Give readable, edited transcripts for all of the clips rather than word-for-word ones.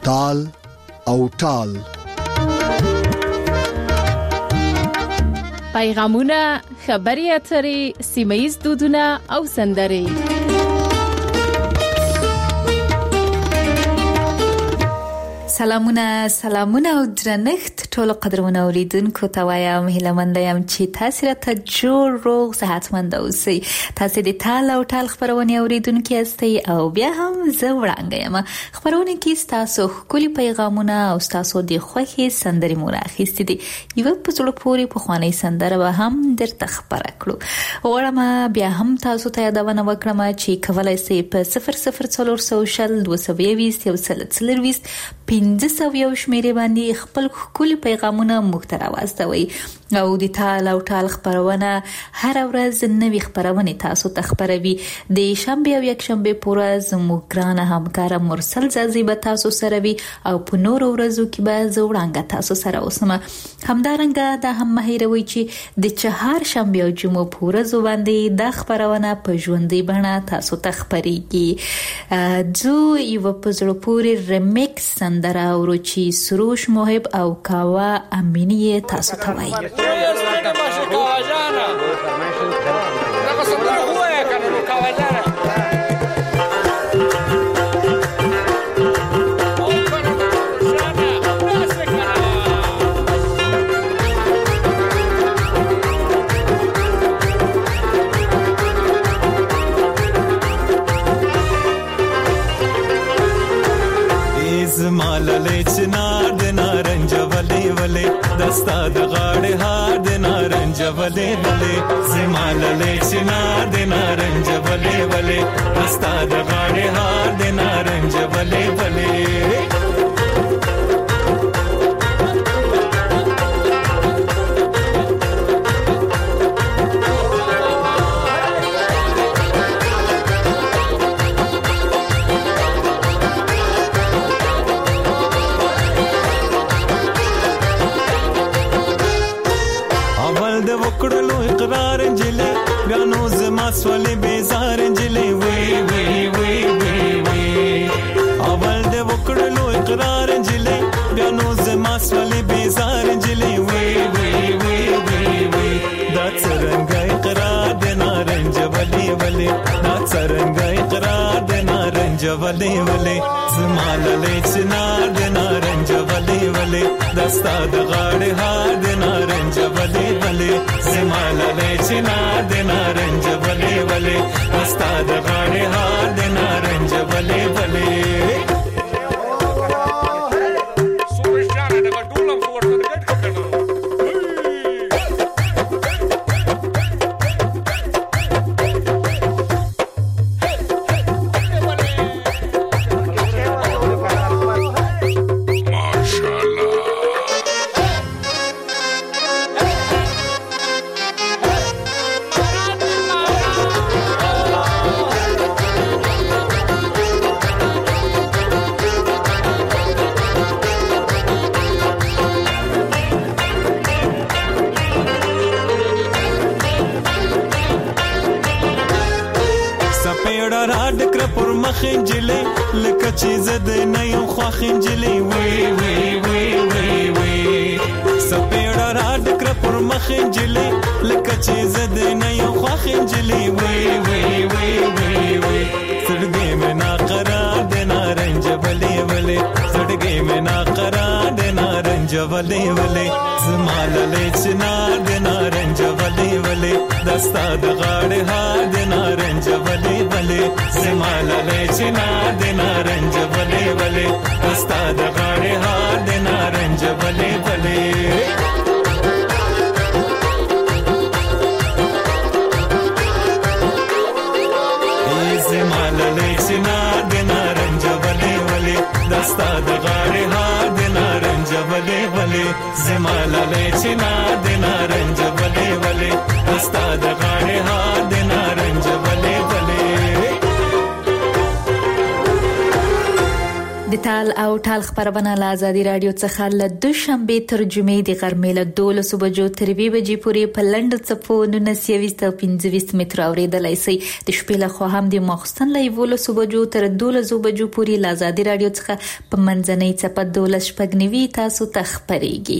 تال او ټال. پیغامونه، خبري اترې، سیمه‌ییز دودونه او سندرې. سلامونه او درنښت ټول قدرمن اوریدونکو ته وایم. هیله یم چې تاسو راته جوړ روغ صحتمند اوسئ. تاسو د تال او ټال خبرونه اوریدونکو یاستئ او بیا هم زه وړاندې یم. خبرونه کې تاسو خولي پیغامونه او تاسو د خوښي سندرې مو راخېستې دي. یو په څلو پورې په خواني سندره به هم درته خبره کړو. غواړم بیا هم تاسو ته یادونه وکړم چې کولای شئ په 00420 1501 شمیرې باندې خپل خولي پیغامونه موږ ته راوستوي. او د تال او ټال خبرونه هر ورځ نوې خبرونه تاسو ته خبروي. د شنبه او یک شنبه پورې زموږ ګرانه همکار مرسل زازي به تاسو سره وي او په نور ورځو کې به زوړانګه تاسو سره اوسم. همدارنګه دا هم مهیروي چې د چهار شنبه او جمعه پورې باندې د خبرونه په ژوندۍ بڼه تاسو ته خبريږي. جو یو په زړه پورې ریمیکس سندره ورچی سروش محب او کاوا امینی تاسو ته وایي. زمالله چنار د نارنج ولې ولې دستا د غاړې هار د نارنج ولې ولې زمالله چنار د نارنج ولې ولې دستا د غاړې هار د نارنج ولې ولې. وکړلو اقرار انجلې غانو زما سولې بیزار انجلې وی وی وی وی وی اول دې وکړلو اقرار انجلې غانو زما سولې بیزار انجلې وی وی وی وی وی دا څنګه اقرار د نارنج ولې ولې دا څنګه اقرار د نارنج ولې ولې زمالله چنار د نارنج ولې ولې دستا د غاړې هار د نارنج ولې ولې زمالله چنار د نارنج ولې ولې دستا د غاړې هار د نارنج ولې ولې. خنجلې لکه چې زده نه یو خوا خنجلې وی وی وی وی وی سپېړه را ډکره پر مخ خنجلې لکه چې زده نه یو خوا خنجلې وی وی وی وی وی سړګې مې نا قرار د نارنج ولې ولې سړګې مې نا قرار د نارنج ولې ولې زمالله چنار د نارنج ولې ولې دستا د غاړې هار د نارنج ولې ولې زمالله چنار د نارنج ولې ولې دستا د غاړې هار د نارنج ولې ولې. زمالله چنار د نارنج ولې ولې دستا د غاړې هار د نارنج ولې ولې زمالله چنار د نارنج ولې ولې دستا د غاړې هار د نارنج ولې ولې. د تال او ټال خبرونه له آزادي رادیو څخه له دوشنبه ترجمه د غرمې له 12 بجو تر 2 بجې پورې په لند چپو 1925 متر اوریدلای شي د شپې له خوا هم د ماخستن له 12 بجو تر 12 بجو پورې له آزادي رادیو څخه په منځنۍ چپه 12 شپږنوي تاسو ته خبريږي.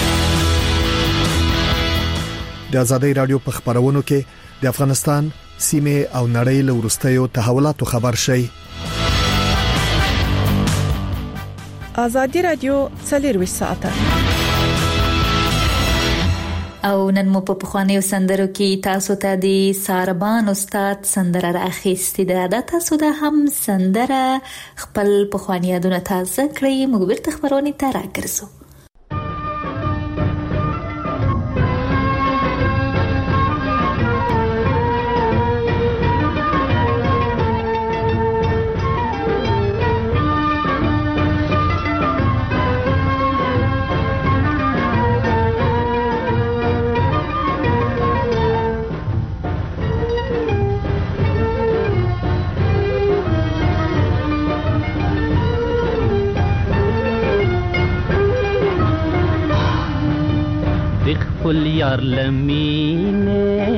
د آزادي رادیو په خبرونو کې د افغانستان سیمه او نړۍ له ورستیو تحولاتو خبر شي. آزادی رادیو 24 ساعته او نن مو په پخوانیو سندرو کې تاسو ته د ساربان استاد سندره راخېستې ده. تاسو ته هم سندره خپل پخوانی یادونه تازه کړئ. موږ بیرته خبرونه ته راګرځو. کل یار لمینه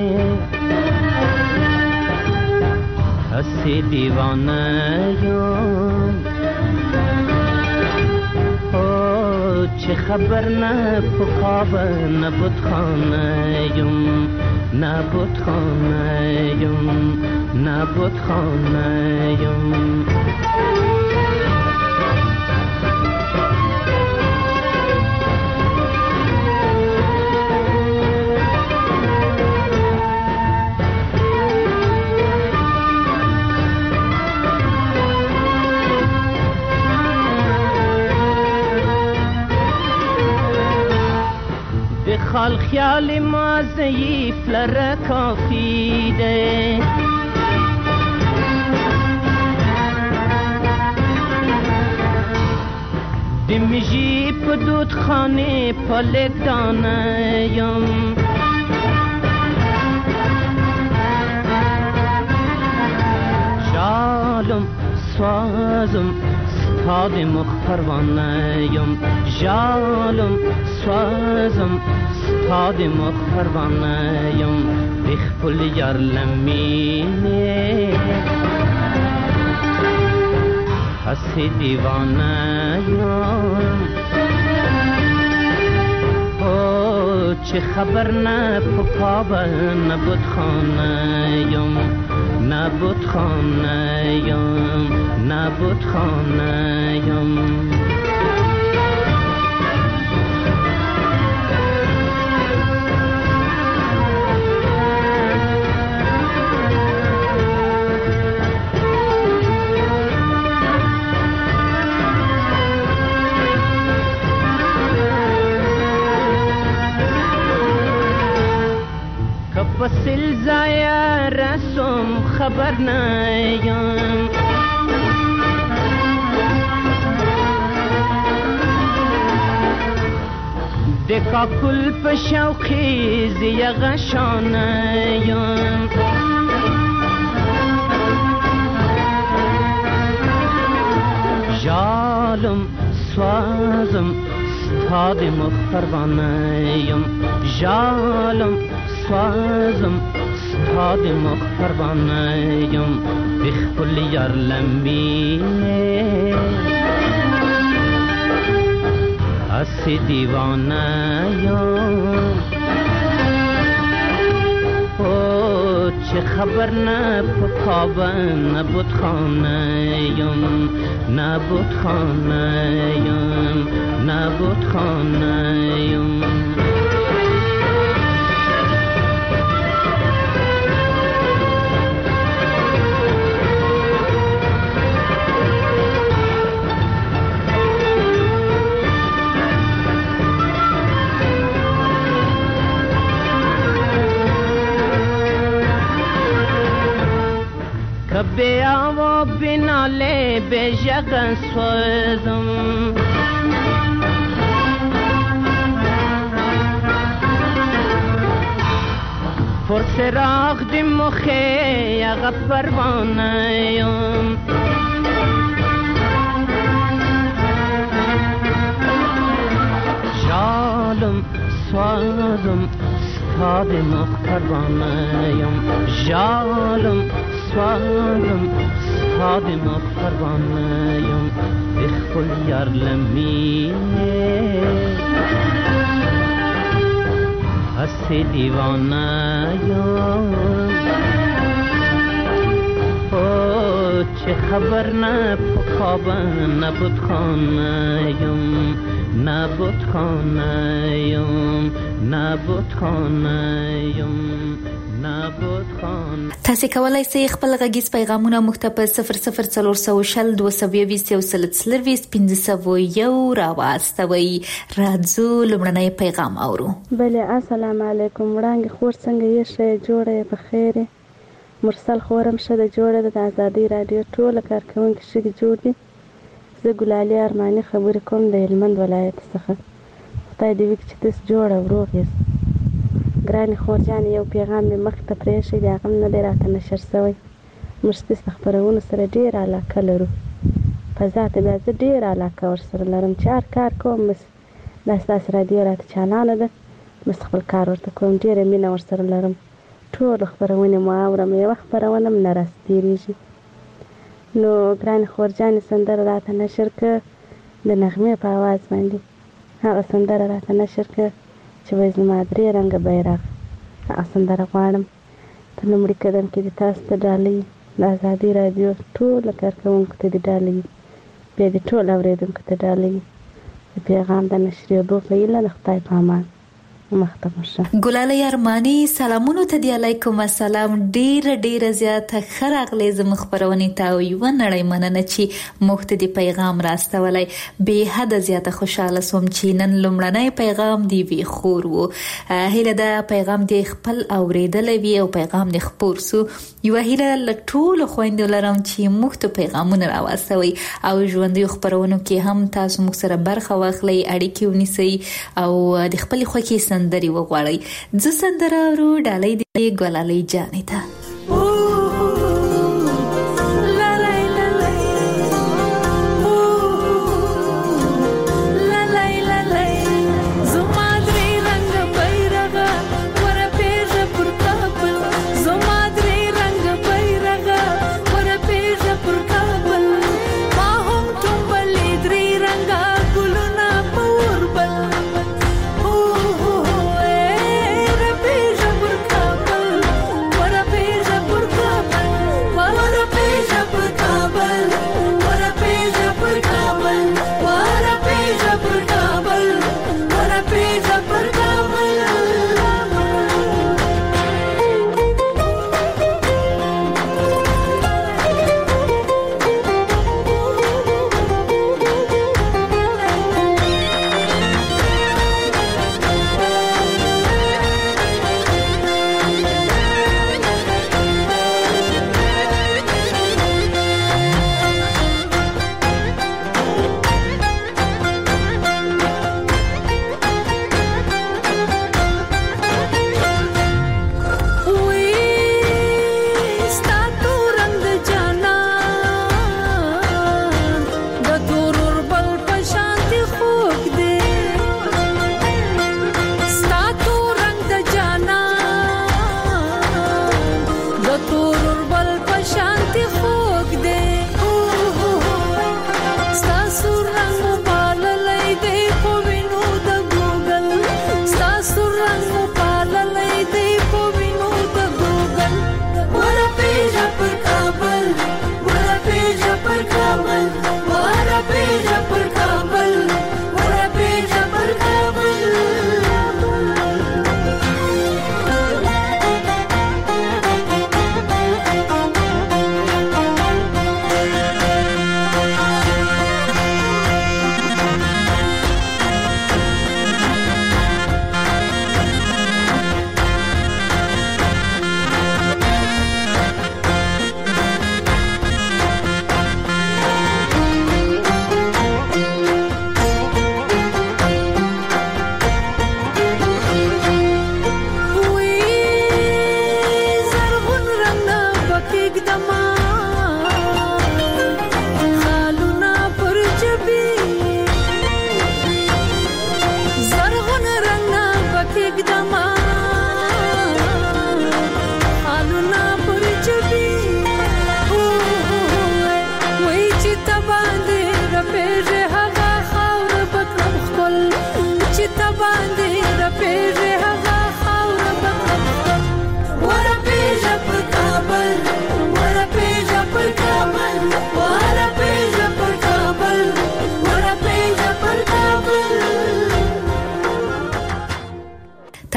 هستی دیوانه یم چه خبر نه پخواب نبود خانه یم نبود خانه یم نبود خانه یم خال خیال ما ضعیف لره کافی ده دمجی پا دود خانه پالک دانه یم جالم سوازم ستاد مخپروانه یم جالم سوازم ستاد مخپروانه یم بخپل یار لمینه هستی دیوانه یم چه خبر نه پکاب نبود خانه یم نبود خانه یم نبود خانه یم وسیل زایا رسم خبر نیم دکا کل په شوقی زیا غشانیم جالم سوازم ستاد مخپروانیم جالم سوازم ستاد مخپروانه یم بخپل یار لمینه هستی دیوانه یم چه خبر نه پکاب نبود خانه یم نبود خانه یم نبود خانه یم بیا و بناله به جگن سوزم فرسراغ دی مخی اغا پروانه یم ستاد مختربانیم جالم سوالم ستاد مختربانیم بخل یارلمی هستی دیوانیم چه خبر نه پخوابم نبود خانیم نبود خانیم نبود خانیم نبود خانیم. تاسو کولای شئ خپل غږیز پیغامونه مخته په 00400 220 راواستوي. راځو لومړنی پیغام اورو. بله السلام علیکم. وړاندې خور څنګه یې شه جوړه په خیر مرسل خورم شه د جوړه د آزادۍ رادیو ټول کارکونکو شګي جوړ دي. زه ګلالي ارماني خبرې کوم د هلمند ولایت څخه. خدای دې وکړي چې تاسو جوړ او روغ یاست. ګرانې خورجان یو پیغام مې مخته پرېښی دی هغه نه دی راته نشر شوی. موږ ستاسو خپرونو سره ډېره علاقه لرو. په ذاته بیا زه ډېره علاقه ورسره لرم چې هر کار کوم بس دا ستاسو رادیو راته چالانه ده بس خپل کار ورته کوم. ډېره مینه ورسره لرم. ټول خپرونې مو اورم یوه خپرونه هم نه راسته تېرېږي. نو ګرانې خورجانې سندره راته نشر که د نغمې په اواز باندې هغه سندره راته نشر که چې وایي زما درې رنګه بیرغ. هغه سندره غواړم. په لومړي قدم کې د تاسو ته ډالۍ د آزادۍ رادیو ټولو کارکوونکو ته دې ډالۍ بیا دې ټول اورېدونکو ته ډالۍ د پیغام د نشرېدو په هیله د خدای په امان. ګلالي ارماني سلامونو ته دی. علیکم السلام. ډیره زیاته خراغلې زموږ خبرونه ته او یو نړۍ مننه چې مخته دی پیغام راستولای. به حد زیاته خوشاله سوم چې نن لومړنی پیغام دی وی خور وو. هله دا پیغام دی خپل اوریدل وی او پیغام دی خپور سو. یو هله لټول خويندو لرم چې مخته پیغامونه راوستوي او ژوندۍ خبرونه کې هم تاسو موږ سره برخه واخلئ اړیکې ونیسئ او د خپل خوکي سندري وغواړئ. زه سندره ورو ډالۍ دی ګلالي جانې ته. What a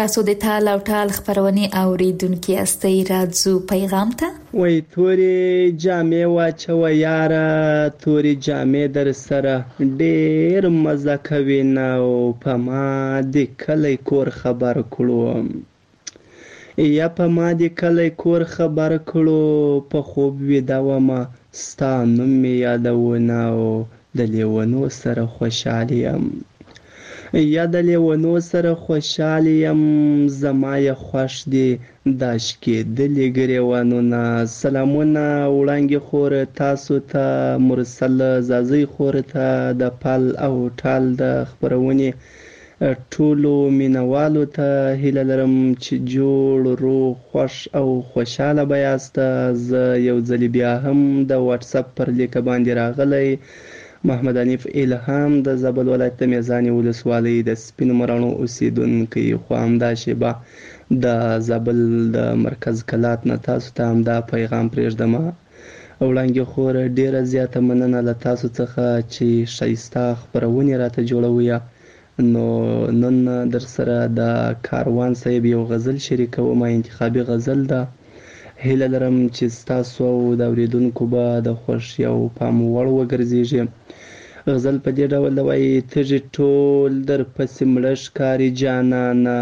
تاسو د تال او ټال خبرونه اوریدونکو استي راځو پیغام ته. وای توري جامې واچو یاره، توري جامې در سره ډېر مزه کوي نو په ما د کلی کور خبر کړو، یا په ما د کلی کور خبر کړو، په خوب ویده ومه ستا نوم مې یادونه او د لیونو سره خوشحال یم، یا د لیونو سره خوشحال یم، زما یې خوښ دي دا شکېدلي ګریوانونه. سلامونه وړانګې خور تاسو ته، مرسل زازۍ خور ته، د پل او ټال د خپرونې ټولو مینوالو ته هیله لرم چې جوړ روغ خوښ او خوشحاله به یاست. زه یو ځل بیا هم د واتساپ پر لیکه باندې راغلی محمد حنیف الهام د زابل ولایت د میزانې ولسوالۍ د سپینو مراڼو اوسیدونکی، خو همدا شیبه د زابل د مرکز کلات نه تاسو ته همدا پیغام پرېږدم. وړانګې خور ډیره زیاته مننه له تاسو څخه چې ښایسته خپرونې راته جوړوي. نو نن در سره د کاروان صاحب یو غزل شریکوم، انتخابي غزل ده. هیله لرم چې ستاسو او د اوریدونکو به د خوښۍ او پام وړ وګرځېږي. غزل په دې ډول ده وایي: تږي ټول در پسې مړه ښکاري جانانه،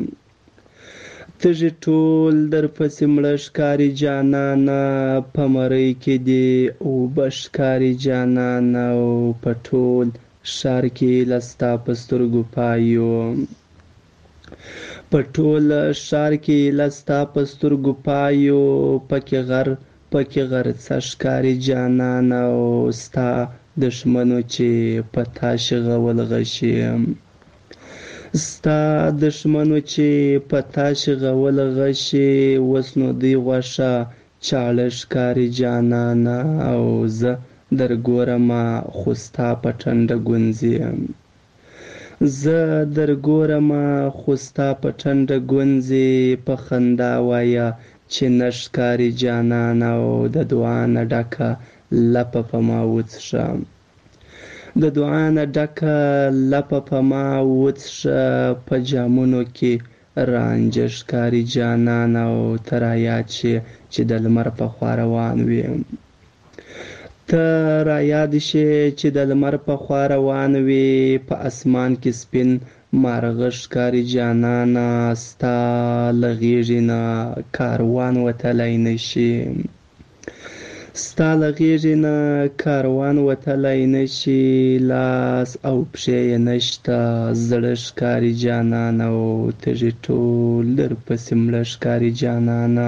تږي ټول در پسې مړه ښکاري جانانه، په مرۍ کې دې اوبه ښکاري جانانه، او په ټول ښار کې له ستا په سترګو پایو، په ټول ښار کې له ستا په سترګو پایو، پکې غر څه ښکاري جانانه، او ستا دښمنو چې په تا شغول غشي، ستا دښمنو چې په تا شغول غشي، اوس نو دوی غوښه چاړه ښکاري جانانه، او زه در ګورمه خو ستا په ټنډه ګونځي، زه در ګورمه خو ستا په ټنډه ګونځي، په خندا وایه چې نه ښکاري جانانه، او د دعا نه ډکه لپه په ما وڅښه، د دعا نه ډکه لپه په ما وڅښه، په جامونو کې رانجه ښکاري جانانه، او ته رایاد شې چې د لمر په خوا روان وي، ته رایاد شې چې د لمر په خوا روان وي، په اسمان کې سپین مارغه ښکاري جانانه، ستا له غېږې نه کاروان وتلی نشي، ستا له غېږې نه کاروان وتلی نشي، لاس او پښې یې نشته زړه ښکاري جانانه، او تږي ټول در پسې مړه ښکاري جانانه،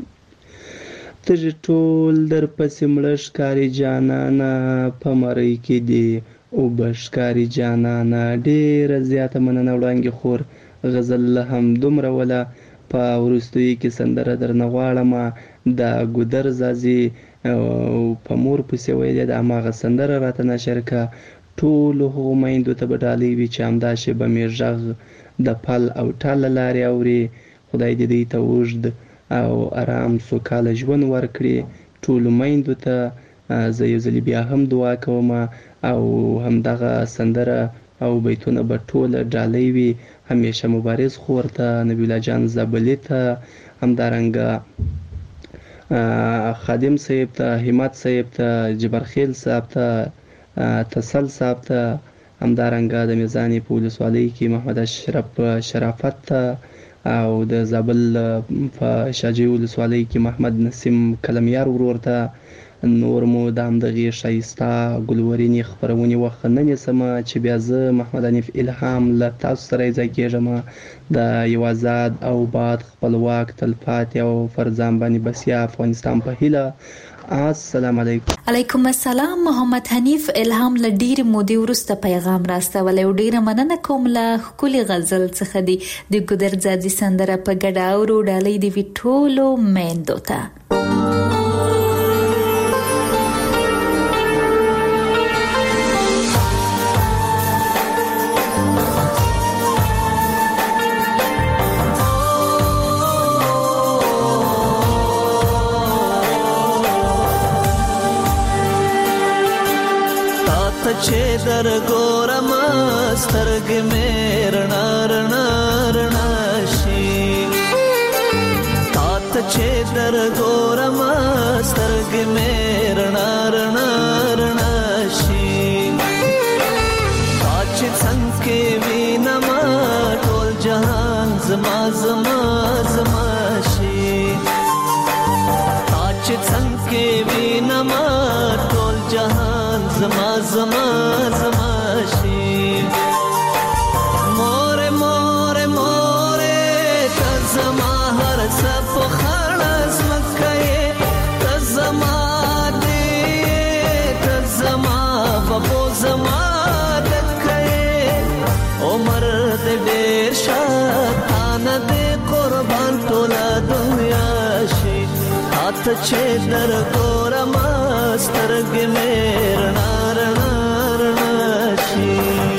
تږي ټول در پسې مړه ښکاري جانانه، په مرۍ کې دې اوبه ښکاري جانانه. ډېره زیاته مننه وړانګې خور. غزل هم دومره وله. په وروستیو کې سندره درنه غواړمه د ګودر زازي په مور پسې ویلې د هماغه سندره راته نشر کړه. ټولو هغو میندو ته به ډالۍ وي چې همدا شیبه مې غږ د پل او ټال له لارې اوري. خدای دې دوی ته اوږد او آرام سوکاله ژوند ورکړي. ټولو میندو ته زه یو ځلې بیا هم دعا کوم او همدغه سندره او بیتونه به ټوله ډالۍ وي. همیشه مبارز خور ته، نبی الله جان زابلي ته، همدارنګه خادم صاحب ته، همت صاحب ته، جبرخیل صاحب ته، تسل صاحب ته، همدارنګه د میزانې په ولسوالۍ کې محمد اشرف شرافت ته، او د زابل په شاجوی ولسوالۍ کې محمد نسیم کلمیار ورور ته. نور مو د همدغې ښایسته ګلورینې خپرونې وخت نه نیسمه چې بیا زه محمد حنیف الهام له تاسو سره یې ځای کېږم د یو آزاد او باد خپلواک تلپاتې او پر ځان باندې بسیا افغانستان په هیله. السلام علیکم. علیکم السلام. محمد حنیف الهام له ډېرې مودې وروسته پیغام راستولی او ډېره مننه کوم له ښکلي غزل څخه دی. د ګودر ځاځي سندره په ګډه اورو. ډالۍ د وي ټولو میندو ته. چې در ګورم سترګې مې رڼا رڼا رڼا شي چې در ګورم سترګې مې رڼا رڼا رڼا شي تا چې څنګه وینم ټول جهان زما زما زما شي تا چې څنګه وینم ټول جهان زما زما زما شي مور مور مور ته زما هر څه په خړز مکه ته زما دې ته زما بابو زما دکه عمر دې ډېر شاتان دې قربان ټول دنیا شي هات چې در ګورم سترګې مې رڼا رڼا رڼا شي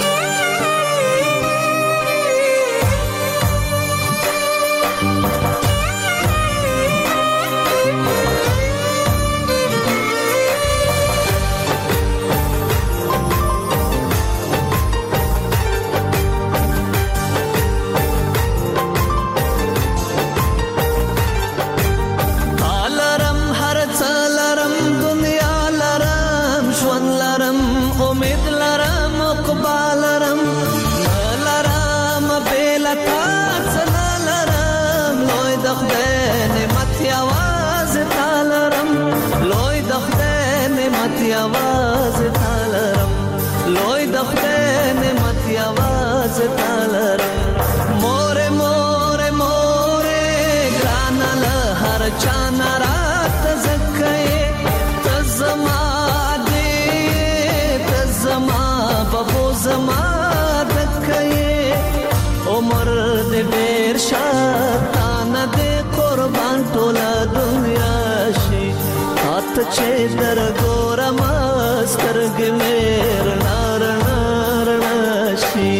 आवाज तालरम लोई दखते ने मत आवाज तालरम मोरे मोरे मोरे ग्रानल हर चाना रात जक्के तजमा दे तजमा बबो जमा दक्के उमर दे बेर शातान दे कुर्बान टोला दुनिया शी हाथ छे दर गोरम سترګې مې رڼا رڼا رڼا شي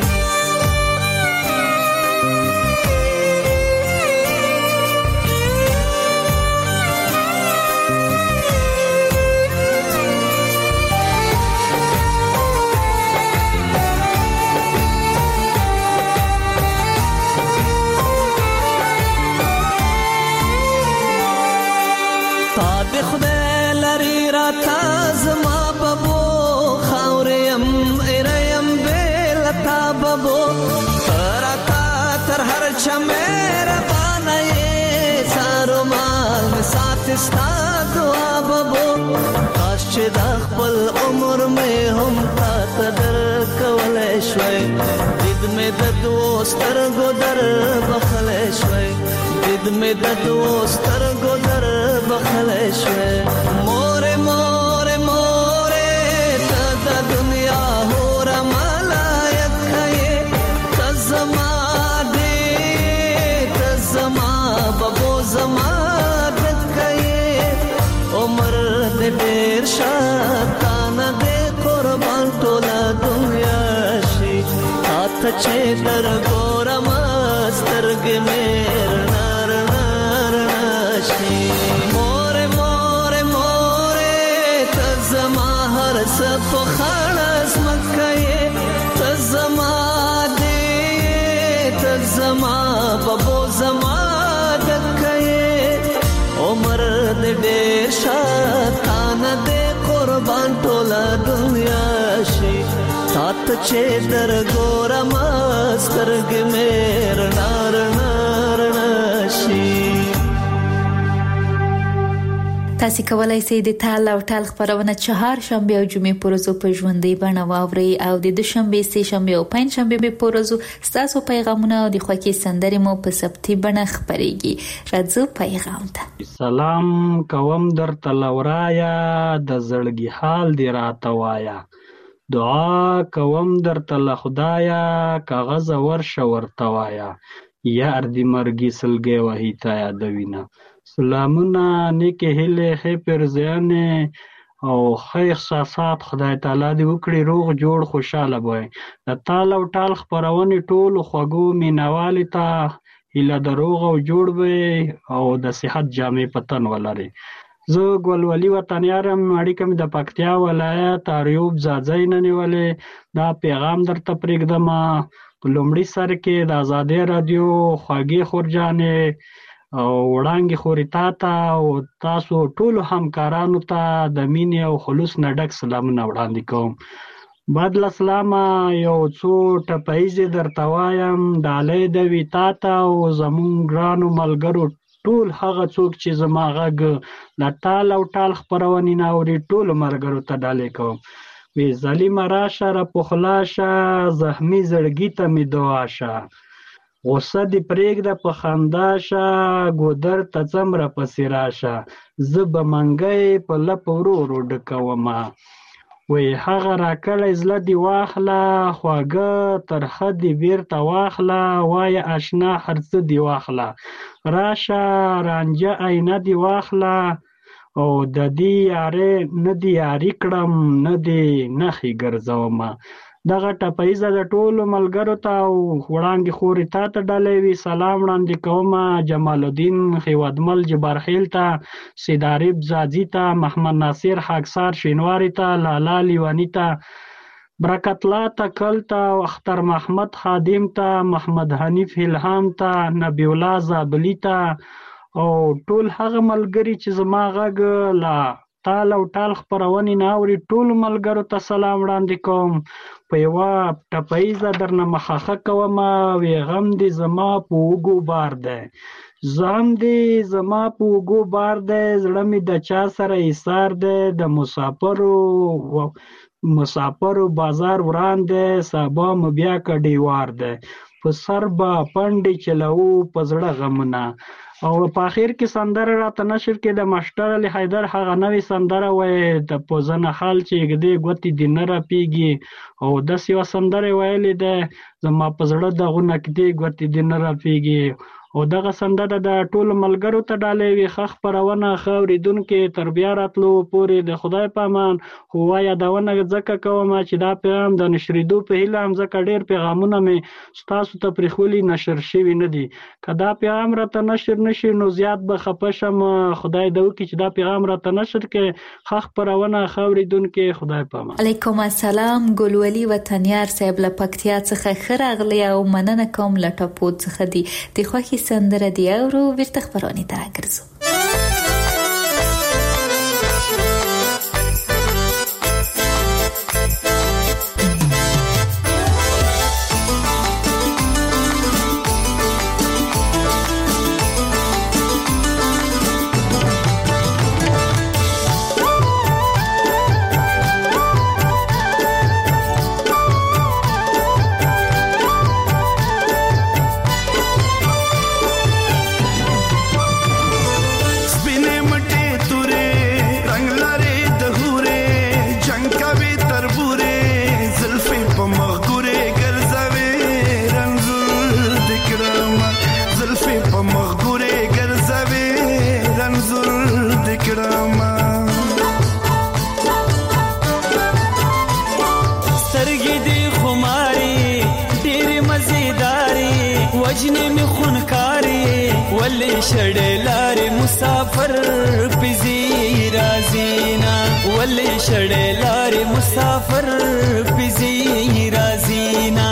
تا دې خدای لري راته زما بابو تراتا تر هر چمیر بانای سارو مال می سات استا دعا بابو کاش چې د خپل عمر می هم تا تدر کولای شوي دید می د دوستر ګدر بخلای شوي دید می د دوستر ګدر بخلای شوي مور مور مور ته د دنیا هور زما دې ته زما بابو زما دکې عمر دې ډېر شاتان دې قربان ټول دنیا شي هات چې در ګورم سترګې مې رڼا رڼا رڼا شي مور مور مور ته زما هر څه په خړز مکه ته زما زما بابو زما دکې عمر دې ډېر شاتان دې قربان ټول دنیا شي سات چې در ګورم سترګې مې رڼا رڼا رڼا شي تاسو کولای شئ د تال او ټال خبرونه چهار شنبه او جمعې پروزو په ژوندۍ بڼه واورئ او د دوشنبه سه شنبه او پنځ شنبه په پروزو ستاسو پیغامونه او د خوښي سندرې مو په سبتي بڼه خبريږي راځو پیغام ته سلام کوم درته لورایا د زړګي حال دی راته وایا دعا کوم درته له خدایا کاغذ ورشه ورته وایا یار دی مرګي سلګي وهی تا یادوینه سلامونه نیکه هله خې پرځانه او خې احساسات خدای تعالی دې وکړي روغ جوړ خوشاله وي د تال او ټال خبرونه ټول خوګو مینوالي ته هله دروغ او جوړ وي او د صحت جامع پتن ولري زه ګولولي وطنیارم اړیکم د پکتیا ولایت اریوب زاځای نه نیولې دا پیغام درته پرېږدم په لومړي سر کې د آزادۍ رادیو خواږی خورجانې او وړانګې خوري تا ته او تاسو ټولو همکارانو ته د مینې او خلوص نه ډک سلامونه وړاندې کوم. بعد له سلامه یو څو ټپیزې درته وایم، ډالۍ د وي تا ته او زمونږ ګرانو ملګرو ټول هغه څوک چې زما غږ د ټال او ټال خپرونې نه اوري ټولو ملګرو ته ډالۍ کوم. وی ظالمه راشه راپخلا شه، زخمي زړګي ته مې دعا شه، غصه دې پرېږده په خندا شه، ګودر ته ځم راپسې راشه، زه به منګی په لپ ورو ورو ډکومه. وی هغه راکړی زړه دې واخله، خواږه ترخه دې بیرته واخله، وایه اشنا هر څه دې واخله، راشه رانجه آینه دې واخله، او د دې یارۍ نه دې یاري کړم نه دې نښې ګرځومه. دغه ټپیزه د ټولو ملګرو ته او وړانګې خورې تا ته ډالۍ وي سلام وړاندې کومه. جمال الدین خیوادمل جبارخیل ته، سیدارب زاځي ته، محمد ناصر خاکسار شینواري ته، لالا لیوانی ته، برکت الله تکل ته، اختر محمد خادم ته، محمد حنیف الهام ته، نبی الله زابلی ته، او ټول هغه ملګري چې زما غږ لا ټال او ټال خپرونې نه اوري ټولو ملګرو ته سلام وړاندې کوم. په یوه ټپیزه درنه مخه کومه، وی غم دې زما په اوږو بار دی، زغم دې زما په اوږو بار دی، زړه مې د چا سره ایثار دی، د مسافرو بازار وران دی، سبا مو بیا کډیوار دی، په سر به پنډې چلوو په زړه غمونه. او په اخر کې سندره راته نشر کې د ماشټر علي حیدر هغه نوې سندره وایي د پوزنه خال چې ږدې ګوتې دې نه راپیږي، او داسې یوه سندره ویلې ده زما په زړه دغونه ږدې ګوتې دې نه راپیږي. او دغه سندره د ټولو ملګرو ته ډالۍ وي. ښه خپرونه ښه اورېدونکي تر بیا راتلو پورې د خدای په امان. خو یادونه ځکه کوم چې دا پیغام د نشرېدو په هیله هم ځکه ډېر پیغامونه مې ستاسو ته پرېښولي نشر شوي نه دي. که دا پیغام راته نشر نشي نو زیات به خفه شم. خدای دې وکړي چې دا پیغام راته نشر کړي. ښه خپرونه ښه اورېدونکي خدای په امان. علیکم السلام. ګلولي وطنیار صاحب له پکتیا څخه ښه راغلی او مننه کوم له ټاپو څخه دي. د خوښي سندره دی اورو بیرته خپرونې ته راګرځو. شړې لارې مسافر پزی رازینا، ولې شړې لارې مسافر پزی رازینا.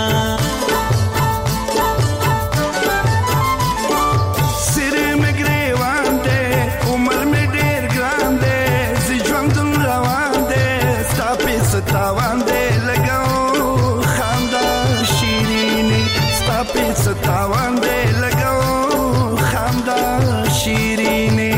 سر مې ګریوان دې عمر مې ډېر ګران دې، زه ژوند روان دې ستا په ستاوان دې لګاو خندا شیرینې، ستا په ستاوان دې لګاو شیرینی.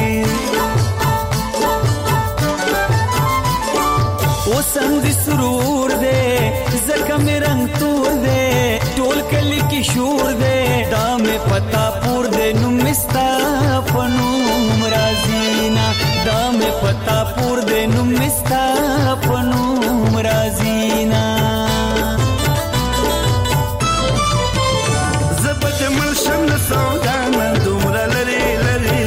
اوسم دی سرور دے زکه می رنگ تور دے، ټول کلی کی شور دے دا می پتا پور دے، نو مستا پنوم رازینا، دا می پتا پور دے نو مستا پنوم رازینا. زبد ملشم لسودانا دومره لري لري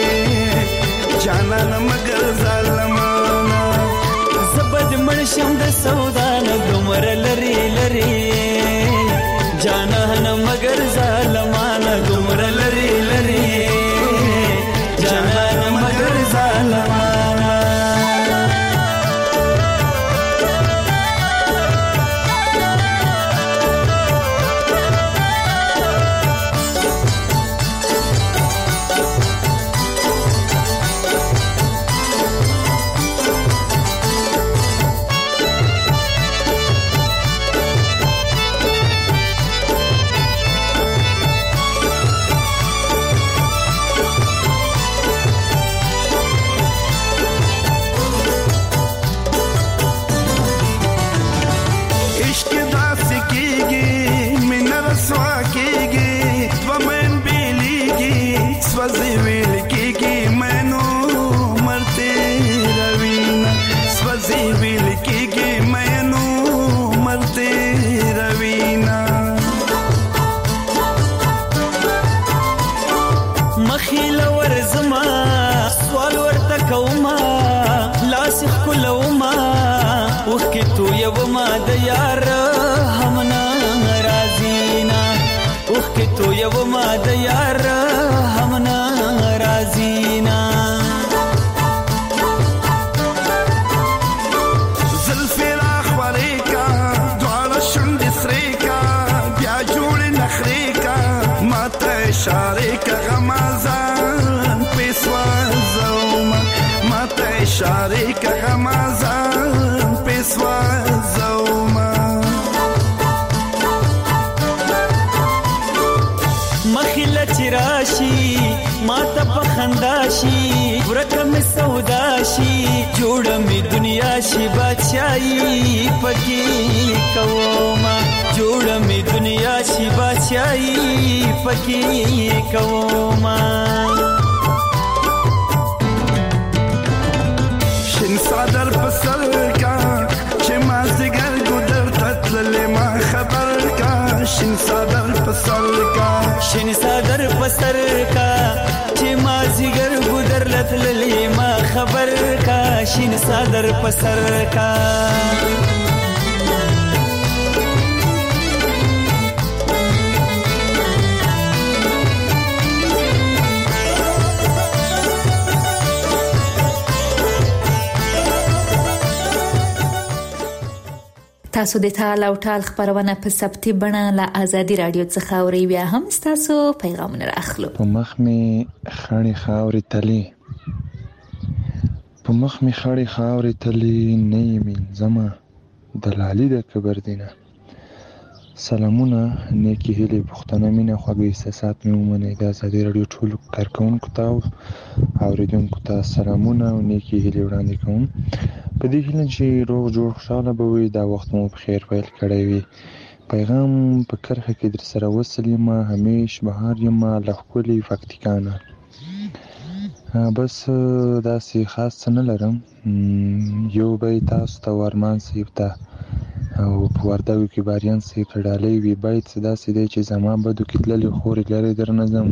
جانان مگر ظالمانا، زبد ملشم د سودانا دومره لري لري جانان مگر ظالمانا، دومره لري لري جانان مگر ظالمانا. عشق داسې کېږي مینه رسوا کېږي دوه مین بیلیږي سوځي ویل کېږي مینو مرته روینا سوځي ویل کېږي مینو مرته روینا مخیل ورزما سوال ورته کوما لاس خلوما وکه تو یو ما د یار هم ناراضینا وکه تو یو ما د یار هم ناراضینا زلفراخ وریکا دوار شند سریکا بیا جوړ نخریکا ماته اشاره کا غمازان پیسوا زوما ماته اشاره کا غمازان پیسوا زوما مخیل چراشی ماته پخنداشی ورکم سوداشی جوړ می دنیا شي بادشاہي پکی کوما جوړ می دنیا شي بادشاہي پکی کوما شین صدر پسر کا چې ما زګر ګدر تتل ما خبر کا شین صدر پسر کا شین صدر پسر کا چې ما زګر ګدر لتل ما خبر کا شین صدر پسر کا تاسو د ټال او ټال خبرونه په سبتي بڼه له ازادي رادیو څخه اوري بیا هم تاسو پیغامونه راخلو په مخ می خړې خاورې تلي په مخ می خړې خاورې تلي نه یمن زما دلالي د کبر دینه سلامونه نیکی هلي پښتنه مینه خوږی احساسات مې ومنه د ازادي رادیو ټول کارکونکو ته او اوریدونکو ته سلامونه او نیکی هلي وړاندې کوم په دې هیله چې روغ جوړ خوشاله به وي دا وخت مو په خیر پیل کړی وي پیغام په کرخه کې در سره وصل یم همیش بهار یم له ښکلي پکتیکانه بس داسې خاص څه نه لرم یو بیت تاسو ته ورمان صاحب ته او په وردګو کې باریان صاحب ته ډالۍ وي بیت داسې دی چې زما بدو کې تللې خورې لرې در نظم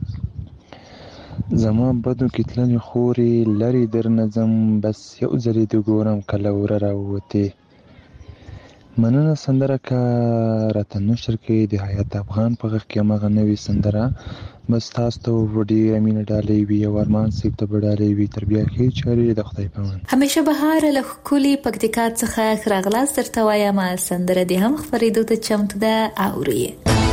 زما بدو کې تللې خورې لرې در نظم بس یو ځلې د ګورم کله وره راووتې مننه سندره که راته نشر کې د حیات افغان په غږ کې هماغه نوې سندره بس تاسو ته ډېره مینه ډالۍ وي او ارمان صاحب ته به ډالۍ وي تر بیا ښې چارې د خدای په امان همیشه بهار له ښکلي پکتیکا څخه راغلاست درته وایم سندره دې هم خپرېدو ته چمتو ده اورئ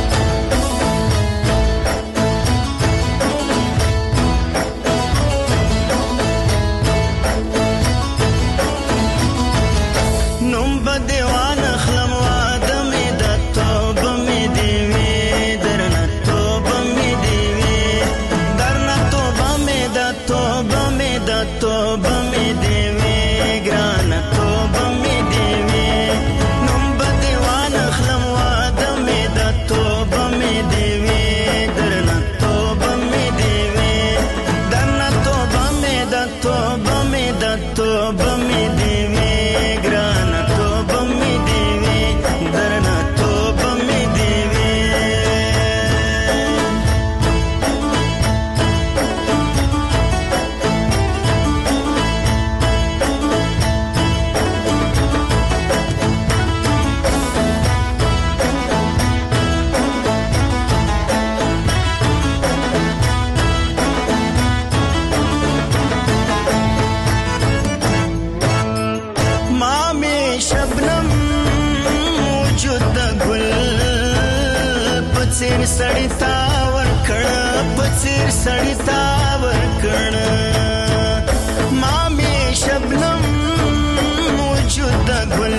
سړی تا ورکړ پڅیر سړی تا ورکړ ما می شبنم موجود ګل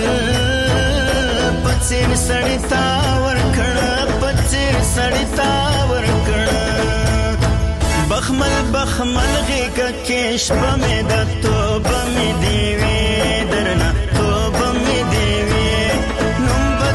پڅیر سړی تا ورکړ پڅیر سړی تا ورکړ بخمل بخمل غیګ کې شپه مې د توبه مې دی وی درنه توبه مې دی وی نوم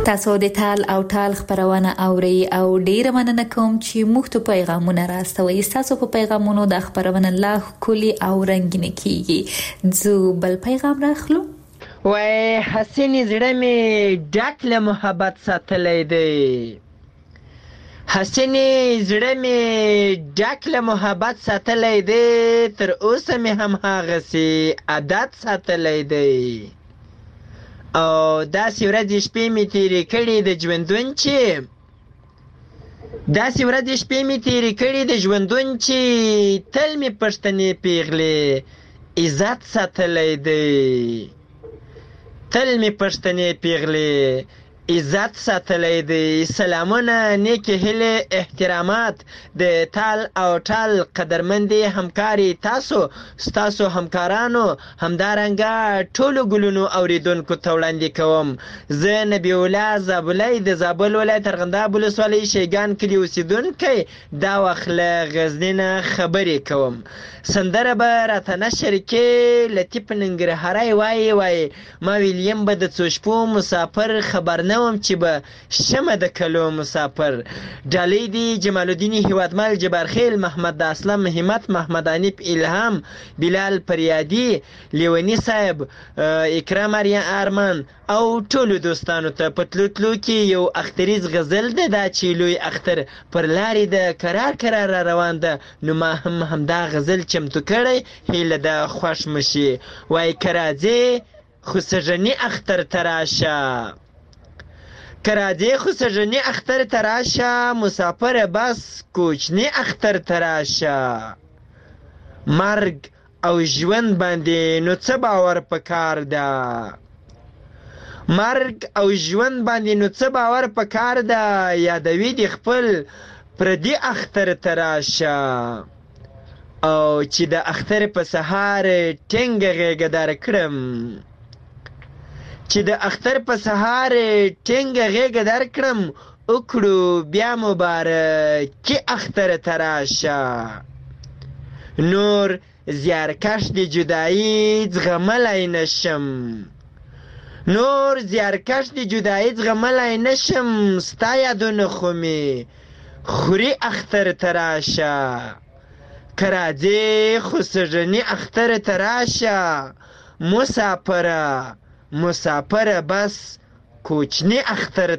تاسو د تال او ټال خبرونه اوري او ډیر مننه کوم چې موږ ته پیغامونه راستوي. تاسو په پیغامونو د خبرونه لا کلی او رنگین کیږي. زو بل پیغام راخلو. وای حسین زړه می ډک له محبت ساتلې دی. حسین زړه می ډک له محبت ساتلې دی. تر اوسه می هم هغه سي عادت ساتلې دی. او داسې ورځې شپې می تیرې کړې د ژوندون چې تل می پښتنې پیغلې عزت ساتلی دی. عزت ساتلی دی. سلامونه، نیکی هیله، احترامات د تال او ټال قدرمندي همکاري ستاسو همکارانو همدارنګه ټولو ګلونو اوریدونکو ته وړاندې کوم. زه نبی الله زابلی د زابل ولایت ارغنداب ولسوالۍ شیګان کلي اوسیدونکی دا وخت له غزني نه خبرې کوم. سندره به راته نشر کې لطیف ننګرهاری وایي ما ویلیم به د څو شپو مسافر خبر نه وم چې به شمه د کلو مسافر. ډالۍ دی جمال الدین هیوادمل، جبارخیل، محمد اسلم، همت، محمد انیف، الهام، بلال پریادي، لیونی صاحب، اکرام ارمان او ټولو دوستانو ته. په تلو کې یو اختریز غزل ده دا چې لوی اختر پر لارې ده کرار را روان ده. نو ما هم همدا غزل چمتو کړی، هیله ده خوښ مشي. وای کراځې خو سږني اختر تراشه مسافر بس کوچنی اختر تراشه. مرګ او ژوند باندې نو څه باور پکار ده. یادوي د خپل پردي اختر تراشه. او چې د اختر په سهار ټینګه غېږه در کړم. وکړو بیا مبارکي اختر تراشه. نور زیارکش د جدایی زغملی نشم. ستا یادونه خو می خوري اختر تراشه. کراځې خو سږني اختر تراشه. مسافره بس کوچنی اختر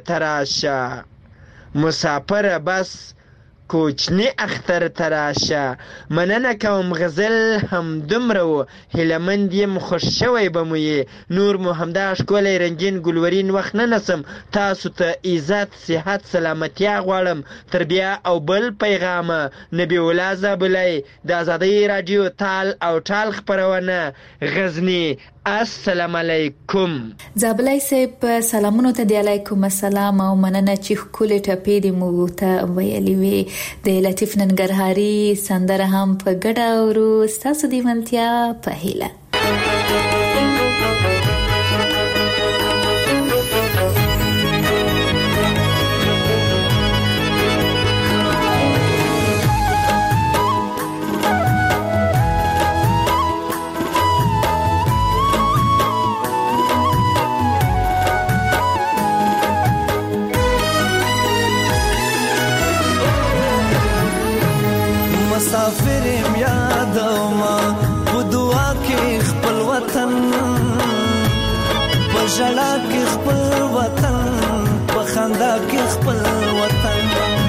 تراشه. مننه کوم غزل هم دومره و. هیلهمند یم خوښ شوی به مو یې. نور مو همدا ښکلی رنګین ګلورین وخت نه نسم. تاسو ته عزت، صحت، سلامتیا غواړم. تر بیا او بل پیغامه. نبی الله زابلی د ازادۍ راډیو تال او ټال خپرونه غزني. السلام علیکم. زابلی صاحب سلامونو ته دی علیکم السلام او مننه چې ښکلې ټپې دې موږ ته ویلې وې. د لطیف ننګرهاري سندره هم په ګډه اورو. ستاسو د منتیا په هیله. مسافرم یادوما په دعا کې خپل وطن، په ژړا کې خپل وطن، په خندا کې خپل وطن.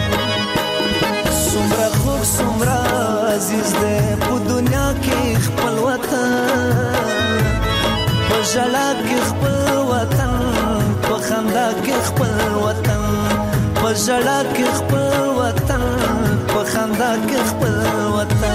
څومره خوږ څومره عزیز دی په دنیا کې خپل وطن. په ژړا کې خپل وطن، په خندا کې خپل وطن. په ژړا کې خپل وطن، په خندا کې خپل وطن.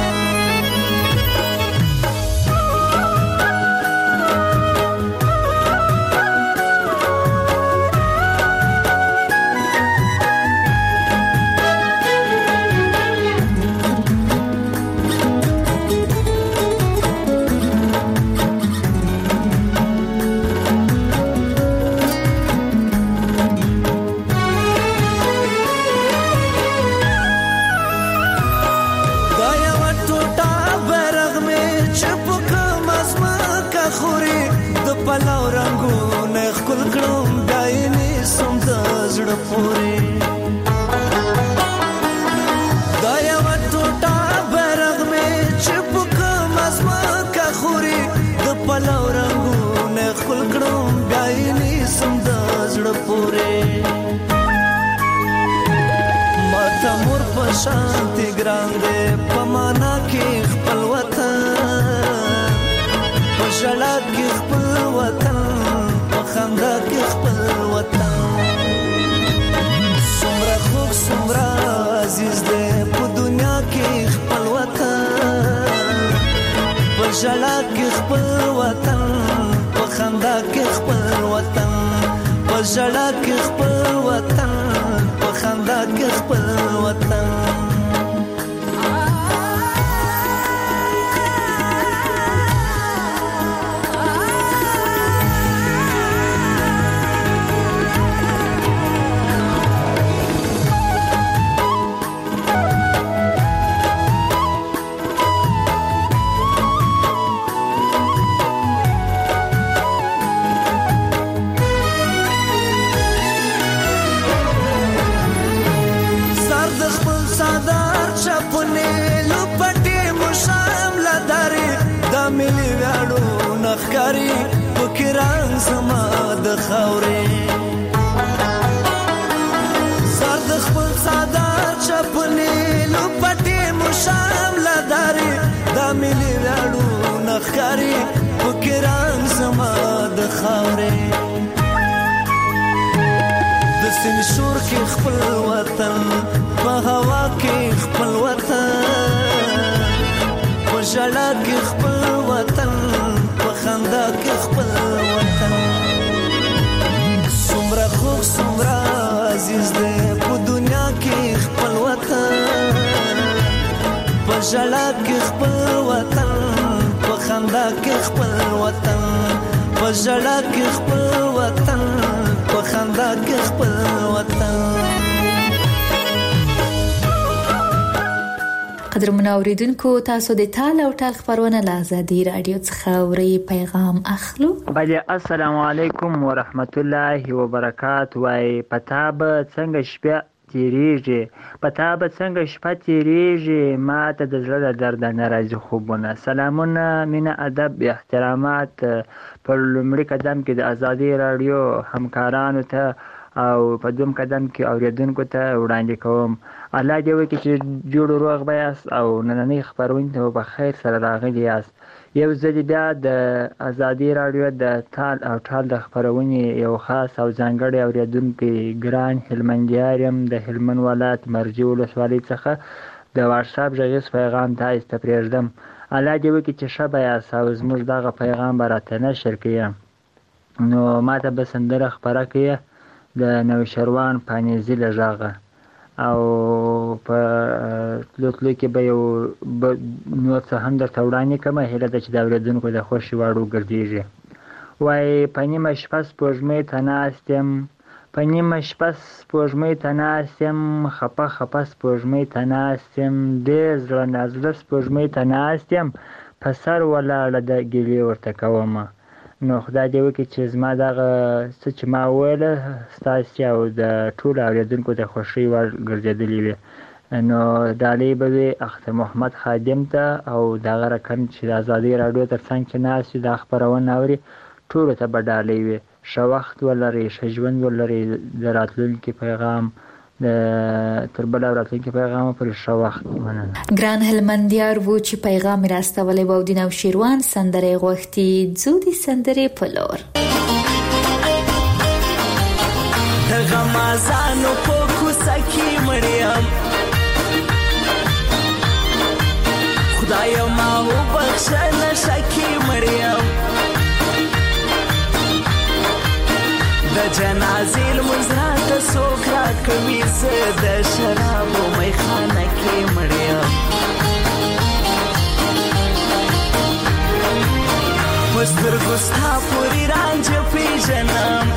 زړه پورې دا یو ټوټه برغ مې چې پکم ازمکه خوري د پلو رنګونه خپل کړم بیا یې نیسم د زړه پورې ماته مور په شانتي ګران دی په معنا کې خپل وطن په ژړا کې خپل وطن په خندا کې خپل وطن څومره خوږ څومره عزیز دی په دنیا کې خپل وطن په ژړا کې خپل وطن په خندا کې خپل وطن په ژړا کې خپل وطن په خندا کې خپل وطن نخکاری پکران زما د خاورې سر د خپل سادار چپنې لپټې مشام لداري دا ملي وړو نخکاری پکران زما د خاورې د سین شور کې خپل وطن په هوا کې خپل وطن په ژړا کې خپل وطن خندا کې خپل وطن څومره خوږ څومره عزیز دی په دنیا کې خپل وطن په ژړا کې خپل وطن په خندا کې خپل وطن په ژړا کې خپل وطن په خندا کې خپل وطن قدرمن اوریدونکو تاسو د تال او ټال خبرونه له آزادي رادیو څخه اوري پیغام اخلو. بله السلام علیکم ورحمت الله وبرکاته. وای پتا به څنګه شپه تیریږي ما ته د زړه د درد نه راځي خوبونه. سلامونه مینه ادب احترامات پر لومړي قدم کې د آزادي رادیو همکارانو ته او په دوم قدم کې اوریدونکو ته وړاندې کوم. الله دې وکړي چې جوړ روغ بیاست او نننۍ خبرونه ته په خیر سره راغلي یاست. یو ځل بیا د آزادي رادیو د تال او ټال د خبرونې یو خاص او ځانګړی اوریدونکی ګران هلمندیار یم د هلمند ولایت مرجې ولسوالۍ څخه د واتساپ غږیز پیغام تاسو ته پرېږدم. الله دې وکړي چې ښه به یاست او زموږ دغه پیغام به راته نشر کړي. نو ماته به سندره خپره کړي د نوشروان پانیزي له غږه او په تلو کې به یو نور څه هم درته وړاندې کړم. هیله ده چې د اورېدونکو د خوښې وړ وګرځېږي. وایي په نیمه شپه سپوږمۍ ته ناست یم خپه سپوږمۍ ته ناست یم ډېر زړه نازړه سپوږمۍ ته ناست یم په سر ولاړه د ګیلې ورته کومه. نو خدای دې وکړي چې زما دغه څه چې ما وویله ستاسې او د ټولو اورېدونکو د خوښۍ وړ ګرځېدلې وي. نو ډالۍ به وي اختر محمد خادم ته او دغه رقم چې د آزادۍ راډیو تر څنګ کې ناست وي دا خپرونه اوري ټولو ته به ډالۍ وي. ښه وخت ولرئ، ښه ژوند ولرئ. د راتلونکي پیغام تر بل راتلونکي پیغام پر ښه وخت. مننه. ګران هلمندیار وو چې پیغام راستولی و د نوشیروان سندرې غوښتي. ځو د سندرې په لور. د غمازانو په کوڅه کې مړیم خدای ما وبخښه نشه کې مړیم د جنازې لمونځ راته څوک راکوي زه د شرابو میخانه کې مړیم په سترګو ستا پورې رانجه پېژنم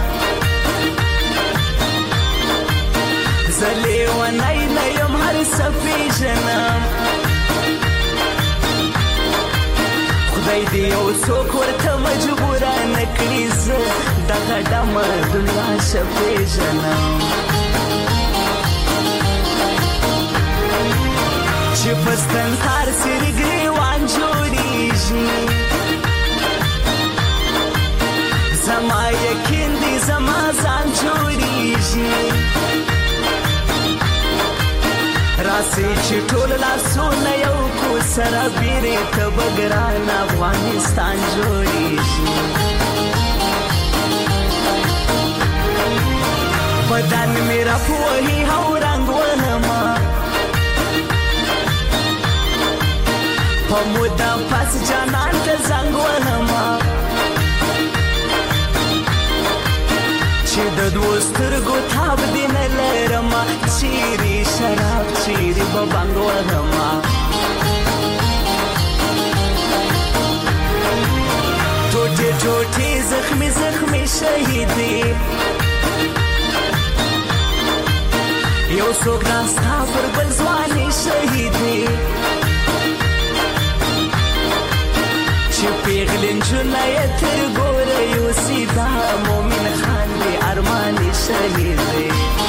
زه لیونی نه یم هر څه پېژنم خدای دې یو څوک ورته مجبوره نه کړي زه دغه ډمه دنیا ښه پېژنم چې پستن هر سری ګریوان جوړیږي زما یقین دی زما ځان جوړیږي راسي چې ټول لاسونه یو کو سره بیرې ته بګران افغانستان جوړیږي بدن میرا پوهی هو رنگ ونما پمودا پس جانان ته زنګ ونما چې د دوسترګو تاب دین لرما چیرې شراب چیرې ببنګ ونما ټوټه ټوټه زخمي زخمي شهیدې یو څوک راستا پر بل ځواني شهیدې چې پیغلین جنای تر ګوره یو سیدا مومن خان دی ارماني شهیدې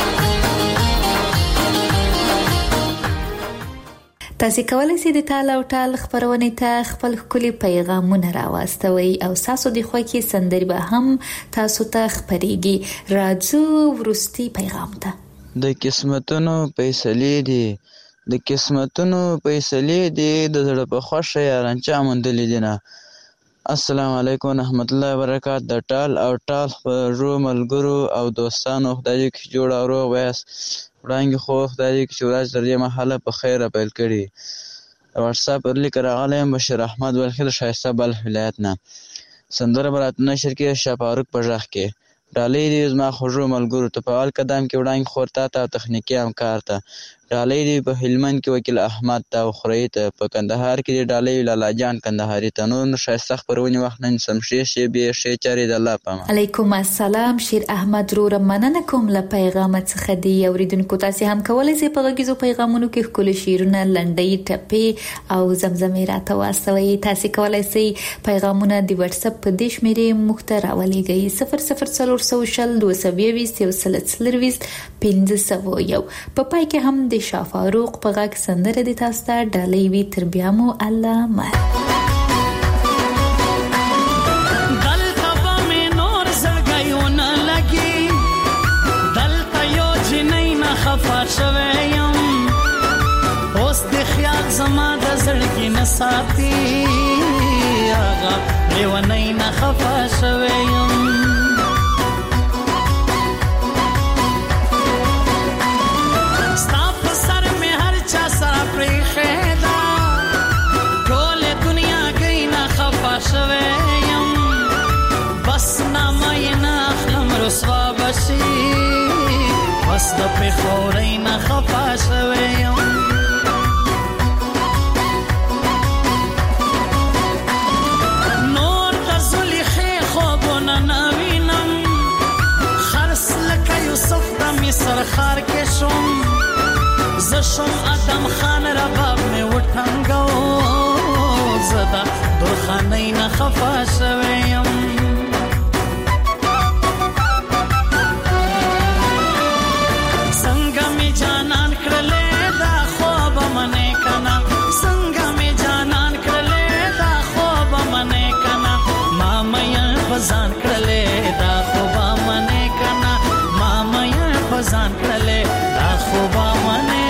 تاسو کولای شئ د تال او ټال خبرونه ته خپل ښکلي پیغامونه راوستوي او تاسو د خوښي سندري به هم تاسو ته خبريږي راځو ورستي پیغام ته د قسمتونو فیصلې دي د قسمتونو فیصلې دي د زړه په خوښه یارانچا موندلې دي نه السلام علیکم ورحمت الله وبرکاته د ټال او ټال خبرو ملګرو او دوستانو خدای دې جوړ او روغ وایاست وړاندې خو خدای دې چې ورځ تر دې مهاله په خیره پیل کړي واتس اپ پر لیک راغلی بشیر احمد ولخل شایسته بل ولایت نه سندره برات نشر کې شفاروق په ځخ کې ډالۍ دې زما خوږو ملګرو ته په اول قدم کې وړاندې خورتا ته تخنیکی همکار ته ډالۍ دې په هلمند کې وکیل احمد ته او خوري ته په کندهار کې ډالۍ لالا جان کندهاري ته نور شایسته خبرونه وخت نن سمشي شي به شي چاري د الله پامه علیکم السلام شیر احمد رو مننه کوم له پیغام څخه دی اوریدونکو تاسو هم کولای شئ په غږیزو پیغامونو کې خپل شیرونه لنډۍ ټپې او زمزمې راته واستوي تاسو کولای شئ پیغامونه د واتس اپ په دیش مېرې مختره ولېږئ 0040 په پای کې هم د شفاروق په غږ سندره د تاسو ته ډالۍ وی تر بیا مو الله مر دلته به مې نور زړګیونه لګي دلته یو جنۍ نه خفه شوی یم اوس د خیال زما د زړګي نه ساتي هغه لیونۍ نه خفه شوی یم رسوا بشي بس د پخورې نه خفه شوی یم نور د زلیخې خوبونه نه وینم خرس لکه یوسف د مصر ښار کې شوم زه شوم ادم خان رباب مې وټنګو زه د درخانۍ نه خفه شوی یم ځان کړلې دا خو به منې کنه ماما یې ځان کړلې دا خو به منې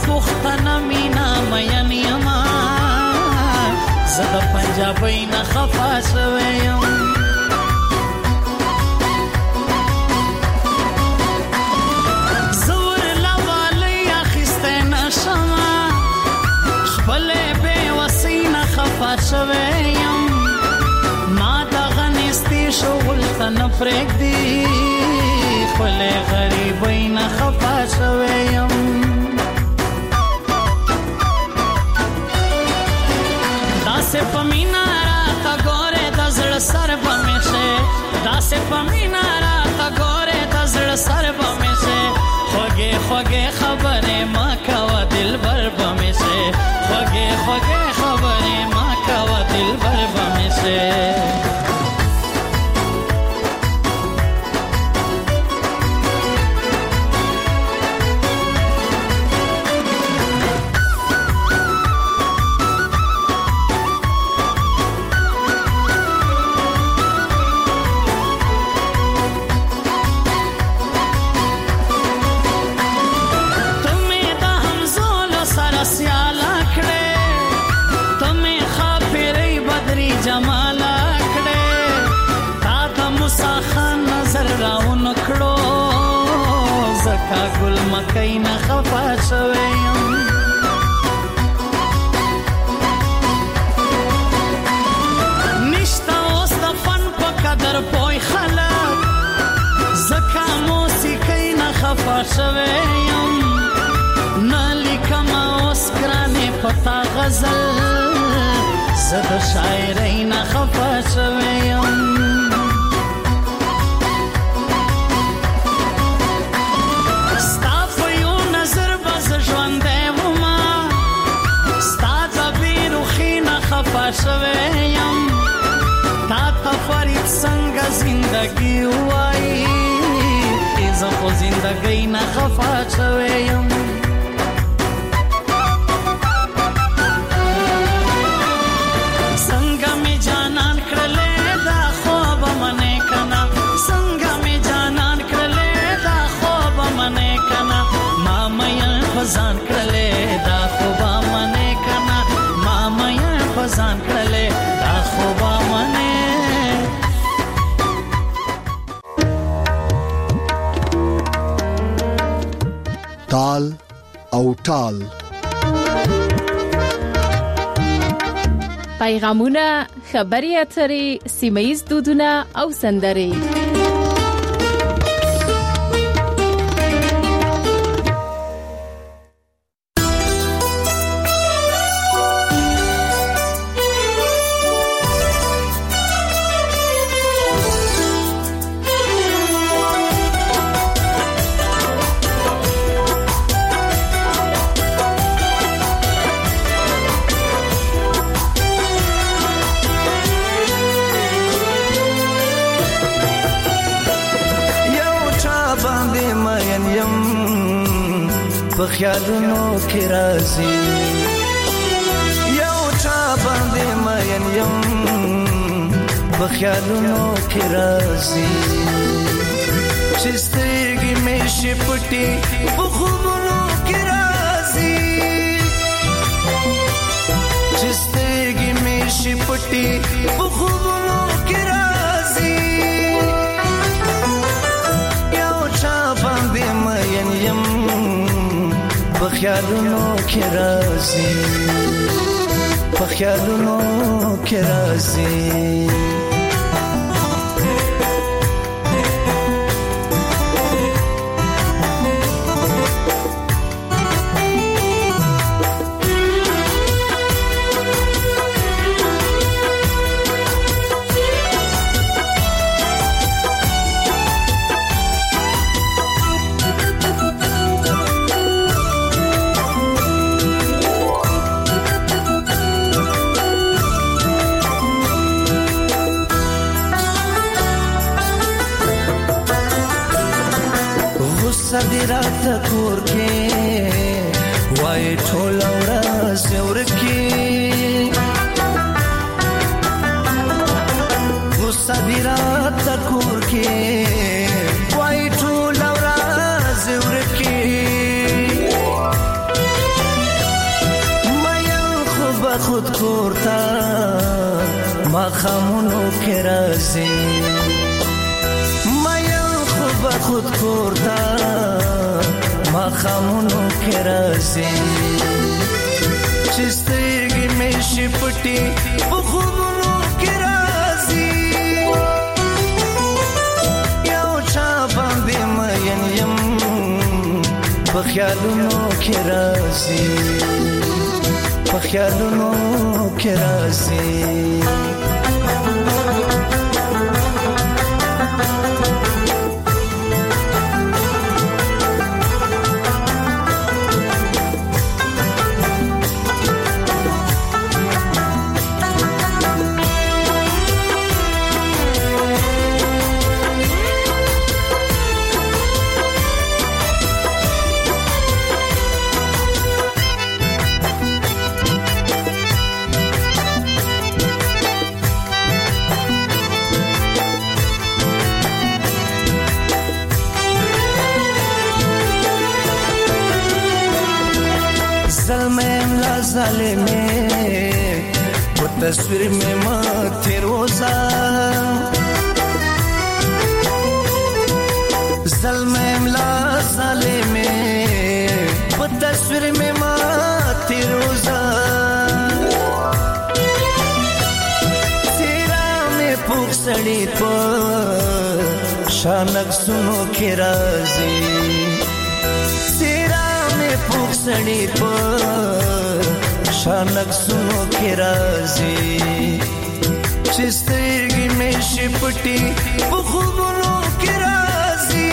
پختنه مینا مین یما زه د پنجابۍ نه خفه شوی یم زه ورله والی اخیستی نه شمه خپلې بېوسۍ نه خفه شوی یم ما دغه نیستي شغل ته نه پرېږدي خپلې غریبۍ نه خفه شوی یم داسې په مینه راته ګورې د زړه سر به مې شې داسې په مینه راته ګورې د زړه سر به مې شې خوږې خوږې خبرې ما کوه دلبر به مې شې خوږې خوږې خبرې ما کوه دلبر به مې شې جمالا کړه تا ته موسی خان نظر راون کړو زکا ګل مکۍ نه خفه شوی یم نشته اوس د فن په قدر پوی خلک زکا موسیقۍ نه خفه شوی یم نه لیکمه اوس ګرانې پتا غزل زه د شاعرۍ نه خفه شوی یم ستا په یو نظر به زه ژوندی ومه ستا د بېروخي نه خفه شوی یم تا ته فرید څنګه زندګي ووایي زه خو زندګۍ نه خفه شوی یم ځان کړلې دا خوبه منې کنه ما مې په ځان کړلې دا خوبه منې تال او ټال پیغامونه خبري اترې سیمه‌ییز دودونه او سندرې خیالونو کې راځي یو چا باندې مین یم په خیالونو کې راځي چې سترګې مې شي پټې په خوبونو کې راځي چې سترګې مې شي پټې په خوبونو کې راځي یو چا باندې مین یم په خیالونو کې راځي په خیالونو کې راځي صدرات کور کې وای ټول ورځ ورکی صدرات کور کې وای ټول ورځ ورکی خود کورتا ما خامونو کې راځي مې خو خود کورتا ما خامونو کې راځي چې سترګې مې شي پټي په خوبونو کې راځي یو چا باندې مین یم په خیالونو کې راځي په خیالونو کې راځي ظالمه वो तस्वीर में माथे रोजा ज़ल्मे इमला ज़ालिमे वो तस्वीर में माथे रोजा तेरा में पुख सड़ी पर शानक सुनो के राजी तेरा में पुख सड़ी पर शानक सुनो के राजी चिस्तगी में शिपटी बुखुबुनो के राजी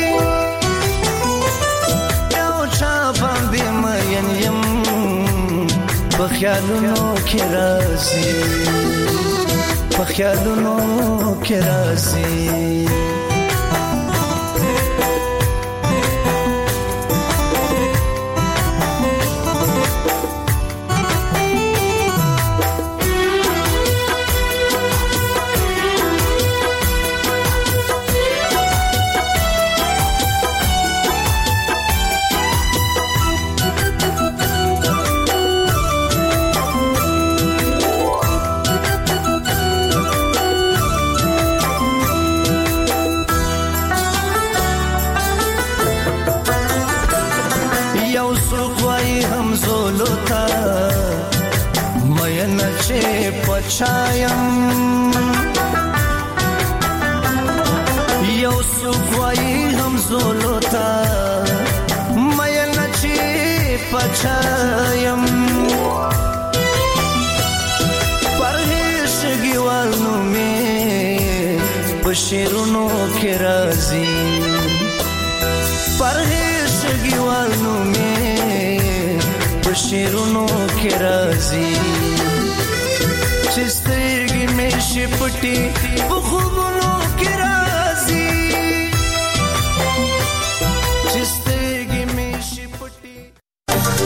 यो चाबांदी मयन यम बख्यालुनो के राजी बख्यालुनो के राजी पछायम यौ सुखवाई हम जोलोता मयन ची पछायम परहेश गिवालनु में बशीरुनो के राजी परहेश गिवालनु में बशीरुनो के राजी चिस्तगी में शिपटी बुखुबुनो